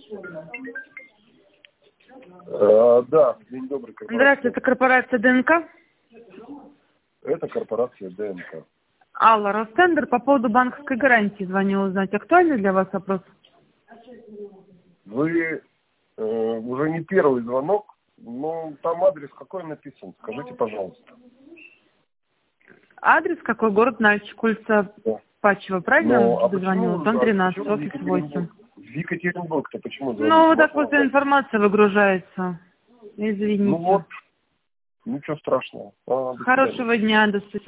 Да, день добрый, корпорация. Здравствуйте, это корпорация ДНК. Это корпорация ДНК. Алла, Ростендер, по поводу банковской гарантии звоню узнать. Актуальный для вас вопрос? Вы уже не первый звонок, но там адрес какой написан? Скажите, пожалуйста. Адрес какой? Город Нальчик, улица Да. Пачева, правильно? Но, Дозвонила. Дом 13, офис 8. В Екатеринбург-то почему звоните? Ну, вот так вот информация выгружается. Ну Извините. вот, ничего страшного. Хорошего дня, до свидания.